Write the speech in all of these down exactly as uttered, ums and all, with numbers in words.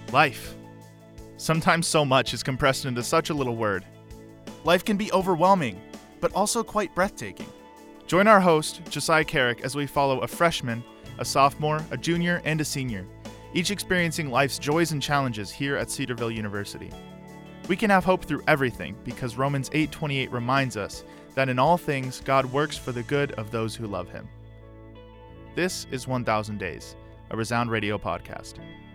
Life. Sometimes so much is compressed into such a little word. Life can be overwhelming, but also quite breathtaking. Join our host, Josiah Carrick, as we follow a freshman, a sophomore, a junior, and a senior, each experiencing life's joys and challenges here at Cedarville University. We can have hope through everything because Romans eight twenty-eight reminds us that in all things God works for the good of those who love him. This is one thousand Days, a Resound Radio podcast.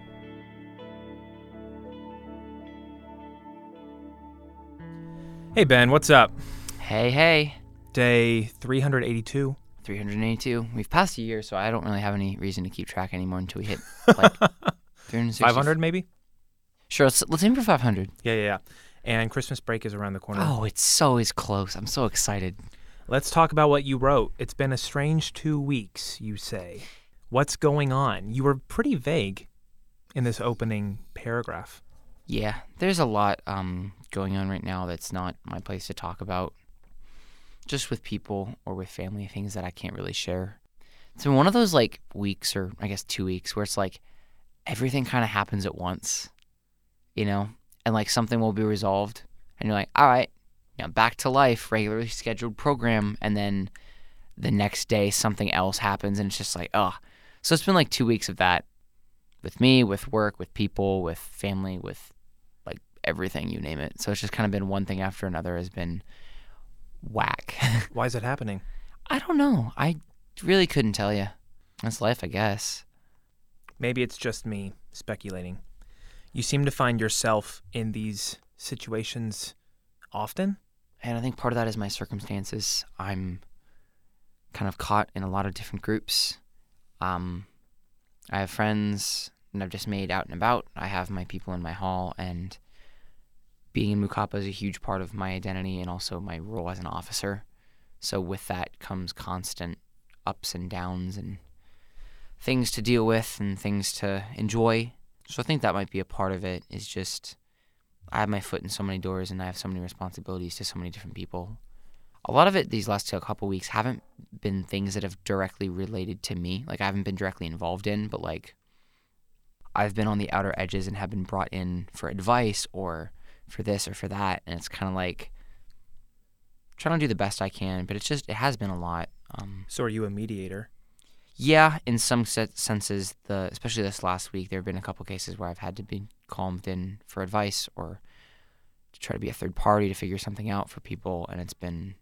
Hey Ben, what's up? Hey, hey. Day three hundred eighty-two. three hundred eighty-two. We've passed a year, so I don't really have any reason to keep track anymore until we hit like three hundred sixty. five hundred maybe? Sure, let's, let's aim for five hundred. Yeah, yeah, yeah. And Christmas break is around the corner. Oh, it's so is close. I'm so excited. Let's talk about what you wrote. It's been a strange two weeks, you say. What's going on? You were pretty vague in this opening paragraph. Yeah, there's a lot um, going on right now that's not my place to talk about. Just with people or with family, things that I can't really share. It's been one of those like weeks, or I guess two weeks, where it's like everything kind of happens at once, you know? And like something will be resolved, and you're like, all right, you know, back to life, regularly scheduled program, and then the next day something else happens, and it's just like, oh. So it's been like two weeks of that with me, with work, with people, with family, with like everything, you name it. So it's just kind of been one thing after another has been whack. Why is it happening? I don't know. I really couldn't tell you. That's life, I guess. Maybe it's just me speculating. You seem to find yourself in these situations often? And I think part of that is my circumstances. I'm kind of caught in a lot of different groups. Um, I have friends and I've just made out and about. I have my people in my hall, and being in Mu Kappa is a huge part of my identity and also my role as an officer. So with that comes constant ups and downs and things to deal with and things to enjoy. So I think that might be a part of it, is just I have my foot in so many doors and I have so many responsibilities to so many different people. A lot of it these last two, couple weeks haven't been things that have directly related to me. Like I haven't been directly involved in, but like I've been on the outer edges and have been brought in for advice or for this or for that. And it's kind of like trying to do the best I can, but it's just, it has been a lot. Um, So are you a mediator? Yeah, in some senses, the especially this last week, there have been a couple cases where I've had to be calmed in for advice or to try to be a third party to figure something out for people, and it's been,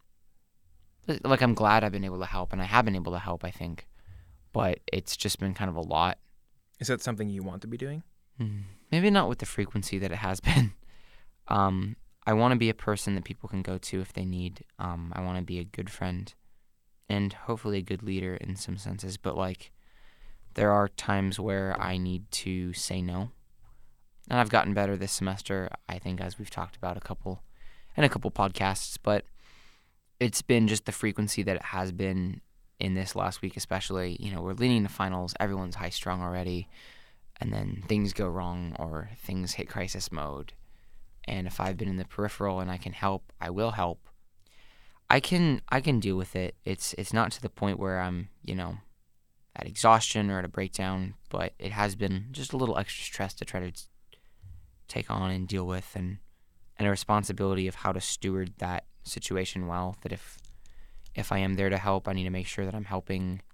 like, I'm glad I've been able to help, and I have been able to help, I think, but it's just been kind of a lot. Is that something you want to be doing? Mm, maybe not with the frequency that it has been. Um, I want to be a person that people can go to if they need. Um, I want to be a good friend. And hopefully a good leader in some senses, but like there are times where I need to say no. And I've gotten better this semester, I think, as we've talked about a couple in a couple podcasts, but it's been just the frequency that it has been in this last week especially. You know, we're leading to finals, everyone's high strung already, and then things go wrong or things hit crisis mode. And if I've been in the peripheral and I can help, I will help. I can I can deal with it. It's it's not to the point where I'm, you know, at exhaustion or at a breakdown, but it has been just a little extra stress to try to t- take on and deal with, and, and a responsibility of how to steward that situation well, that if if I am there to help, I need to make sure that I'm helping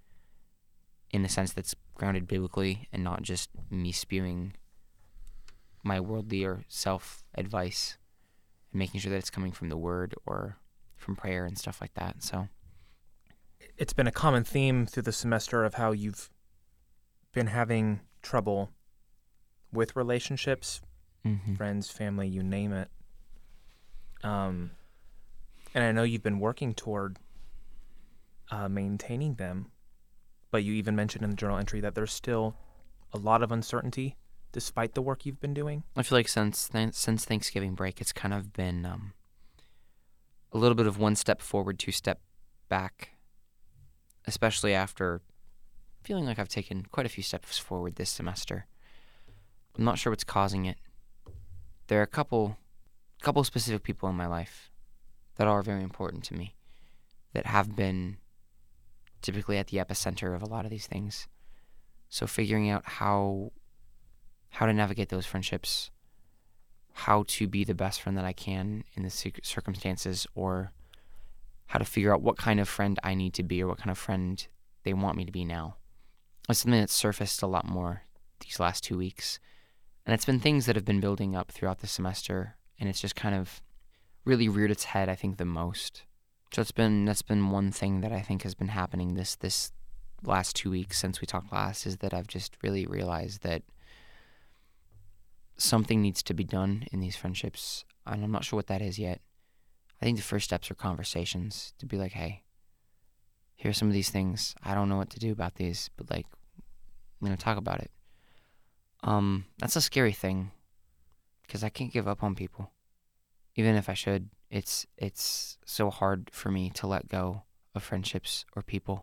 in a sense that's grounded biblically and not just me spewing my worldly or self-advice, and making sure that it's coming from the Word or from prayer and stuff like that. So it's been a common theme through the semester of how you've been having trouble with relationships, mm-hmm. friends, family, you name it. Um, and I know you've been working toward uh, maintaining them, but you even mentioned in the journal entry that there's still a lot of uncertainty despite the work you've been doing. I feel like since th- since Thanksgiving break, it's kind of been um, a little bit of one step forward, two step back, especially after feeling like I've taken quite a few steps forward this semester. I'm not sure what's causing it. There are a couple, couple specific people in my life that are very important to me, that have been typically at the epicenter of a lot of these things. So figuring out how how to navigate those friendships, how to be the best friend that I can in the cir- circumstances, or how to figure out what kind of friend I need to be or what kind of friend they want me to be now. It's something that's surfaced a lot more these last two weeks. And it's been things that have been building up throughout the semester, and it's just kind of really reared its head, I think, the most. So it's been that's been one thing that I think has been happening this this last two weeks since we talked last, is that I've just really realized that something needs to be done in these friendships, and I'm not sure what that is yet. I think the first steps are conversations, to be like, hey, here's some of these things. I don't know what to do about these, but like, I'm going to talk about it. Um, that's a scary thing, because I can't give up on people. Even if I should, it's it's so hard for me to let go of friendships or people.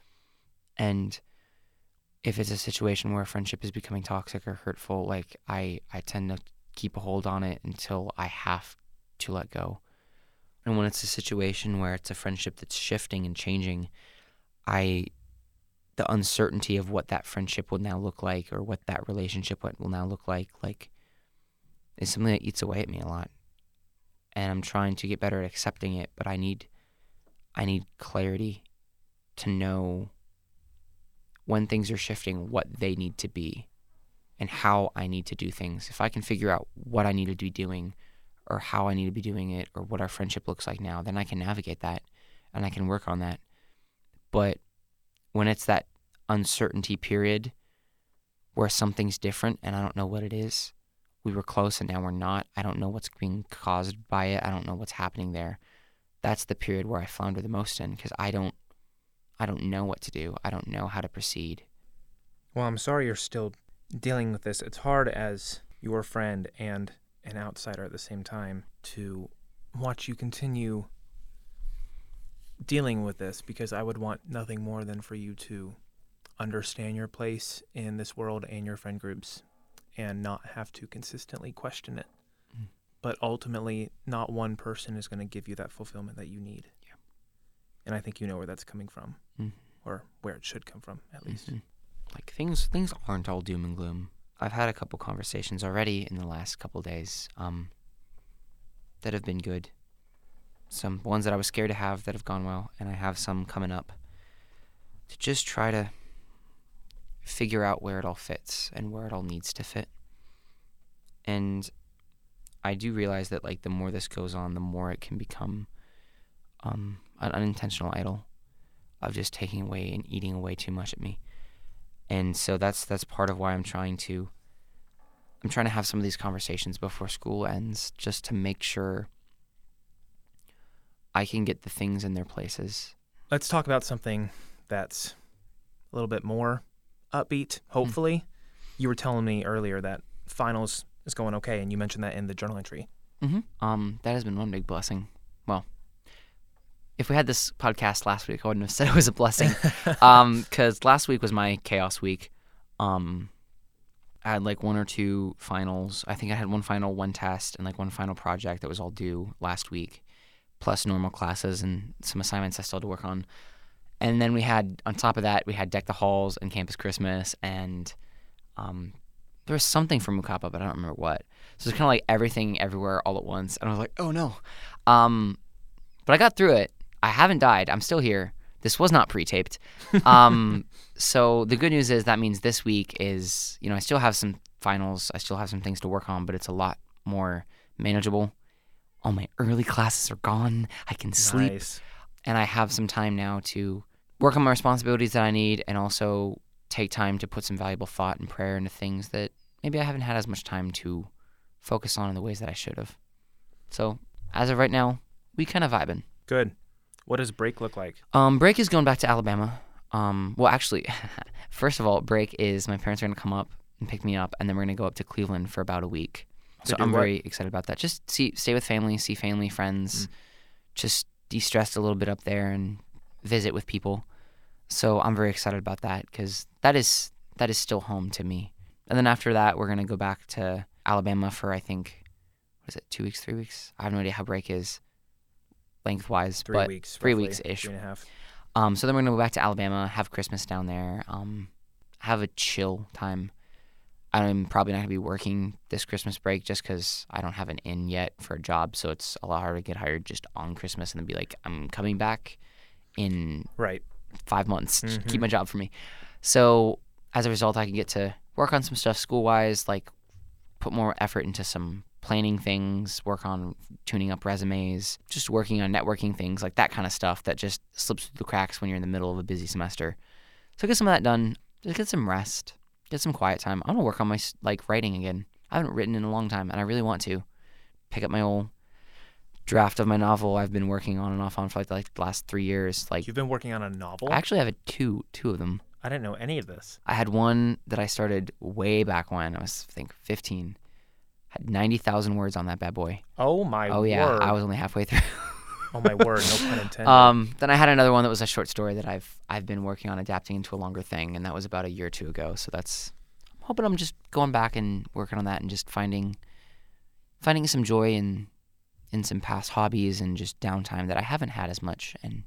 And if it's a situation where a friendship is becoming toxic or hurtful, like I, I tend to keep a hold on it until I have to let go. And when it's a situation where it's a friendship that's shifting and changing, I, the uncertainty of what that friendship will now look like, or what that relationship will now look like, like, is something that eats away at me a lot. And I'm trying to get better at accepting it, but I need, I need clarity to know when things are shifting, what they need to be, and how I need to do things. If I can figure out what I need to be doing, or how I need to be doing it, or what our friendship looks like now, then I can navigate that, and I can work on that. But when it's that uncertainty period where something's different and I don't know what it is, we were close and now we're not, I don't know what's being caused by it, I don't know what's happening there, that's the period where I flounder the most in, because I don't, I don't know what to do. I don't know how to proceed. Well, I'm sorry you're still dealing with this. It's hard as your friend and an outsider at the same time to watch you continue dealing with this, because I would want nothing more than for you to understand your place in this world and your friend groups and not have to consistently question it. Mm. But ultimately, not one person is going to give you that fulfillment that you need. Yeah. And I think you know where that's coming from, mm. or where it should come from, at least. Mm-hmm. Like, things things aren't all doom and gloom. I've had a couple conversations already in the last couple days um, that have been good. Some ones that I was scared to have that have gone well, and I have some coming up to just try to figure out where it all fits and where it all needs to fit. And I do realize that, like, the more this goes on, the more it can become um, an unintentional idol of just taking away and eating away too much at me. And so that's that's part of why I'm trying to I'm trying to have some of these conversations before school ends, just to make sure I can get the things in their places. Let's talk about something that's a little bit more upbeat, hopefully. Mm-hmm. You were telling me earlier that finals is going okay, and you mentioned that in the journal entry. Mm-hmm. Um, that has been one big blessing. Well, if we had this podcast last week, I wouldn't have said it was a blessing, um, because last week was my chaos week. Um, I had like one or two finals. I think I had one final, one test, and like one final project that was all due last week, plus normal classes and some assignments I still had to work on. And then we had, on top of that, we had Deck the Halls and Campus Christmas, and um, there was something from Mukapa, but I don't remember what. So it's kind of like everything everywhere all at once, and I was like, oh no. Um, but I got through it. I haven't died. I'm still here. This was not pre-taped. Um, so the good news is that means this week is, you know, I still have some finals. I still have some things to work on, but it's a lot more manageable. All my early classes are gone. I can sleep. Nice. And I have some time now to work on my responsibilities that I need, and also take time to put some valuable thought and prayer into things that maybe I haven't had as much time to focus on in the ways that I should have. So as of right now, we kind of vibing. Good. What does break look like? Um, break is going back to Alabama. Um, well, actually, first of all, break is my parents are going to come up and pick me up, and then we're going to go up to Cleveland for about a week. To so do I'm what? very excited about that. Just see, stay with family, see family, friends, mm. just de-stress a little bit up there and visit with people. So I'm very excited about that, because that is that is still home to me. And then after that, we're going to go back to Alabama for, I think, what is it, two weeks, three weeks? I have no idea how break is lengthwise, three but weeks, three roughly, weeks-ish. Three and a half. Um, so then we're going to go back to Alabama, have Christmas down there, um, have a chill time. I'm probably not going to be working this Christmas break just because I don't have an in yet for a job. So it's a lot harder to get hired just on Christmas and then be like, I'm coming back in Right. five months. Mm-hmm. Keep my job for me. So as a result, I can get to work on some stuff school-wise, like put more effort into some planning things, work on tuning up resumes, just working on networking things, like that kind of stuff that just slips through the cracks when you're in the middle of a busy semester. So get some of that done. Just get some rest. Get some quiet time. I want to work on my like writing again. I haven't written in a long time, and I really want to pick up my old draft of my novel I've been working on and off on for like the, like the last three years. Like You've been working on a novel? I actually have a two two of them. I didn't know any of this. I had one that I started way back when I was I think fifteen. Had ninety thousand words on that bad boy. Oh my oh yeah, word. I was only halfway through. Oh my word, no pun intended. Um, then I had another one that was a short story that I've I've been working on adapting into a longer thing, and that was about a year or two ago. So that's I'm hoping I'm just going back and working on that and just finding finding some joy in in some past hobbies and just downtime that I haven't had as much, and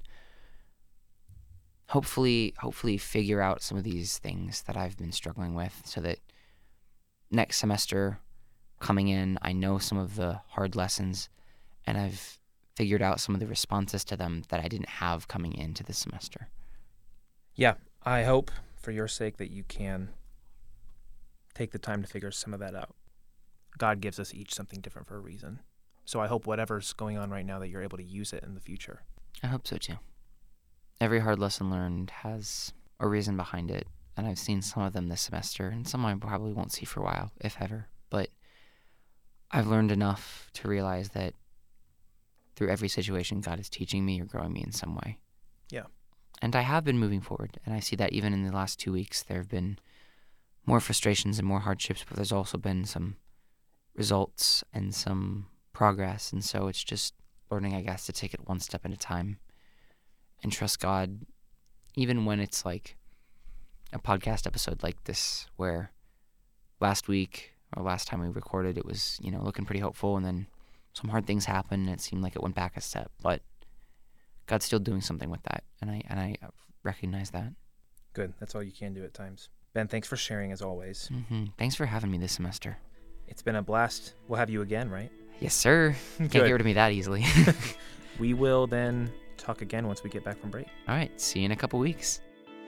hopefully hopefully figure out some of these things that I've been struggling with so that next semester coming in, I know some of the hard lessons and I've figured out some of the responses to them that I didn't have coming into this semester. Yeah, I hope for your sake that you can take the time to figure some of that out. God gives us each something different for a reason. So I hope whatever's going on right now that you're able to use it in the future. I hope so too. Every hard lesson learned has a reason behind it, and I've seen some of them this semester, and some I probably won't see for a while, if ever. But I've learned enough to realize that through every situation, God is teaching me or growing me in some way. Yeah. And I have been moving forward, and I see that even in the last two weeks, there have been more frustrations and more hardships, but there's also been some results and some progress, and so it's just learning, I guess, to take it one step at a time and trust God, even when it's like a podcast episode like this, where last week or last time we recorded, it was, you know, looking pretty hopeful, and then some hard things happened, and it seemed like it went back a step, but God's still doing something with that, and I and I recognize that. Good. That's all you can do at times. Ben, thanks for sharing as always. Mm-hmm. Thanks for having me this semester. It's been a blast. We'll have you again, right? Yes, sir. Can't Good. get rid of me that easily. We will then talk again once we get back from break. All right. See you in a couple weeks.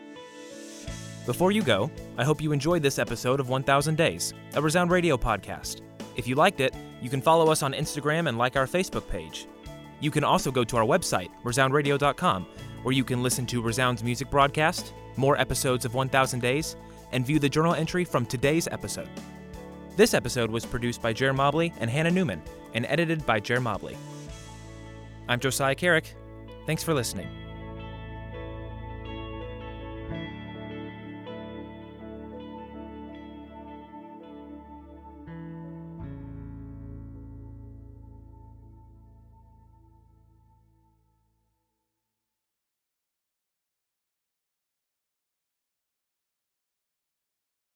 Before you go, I hope you enjoyed this episode of one thousand Days, a Resound Radio podcast. If you liked it, you can follow us on Instagram and like our Facebook page. You can also go to our website, resound radio dot com, where you can listen to Resound's music broadcast, more episodes of one thousand Days, and view the journal entry from today's episode. This episode was produced by Jer Mobley and Hannah Newman, and edited by Jer Mobley. I'm Josiah Carrick. Thanks for listening.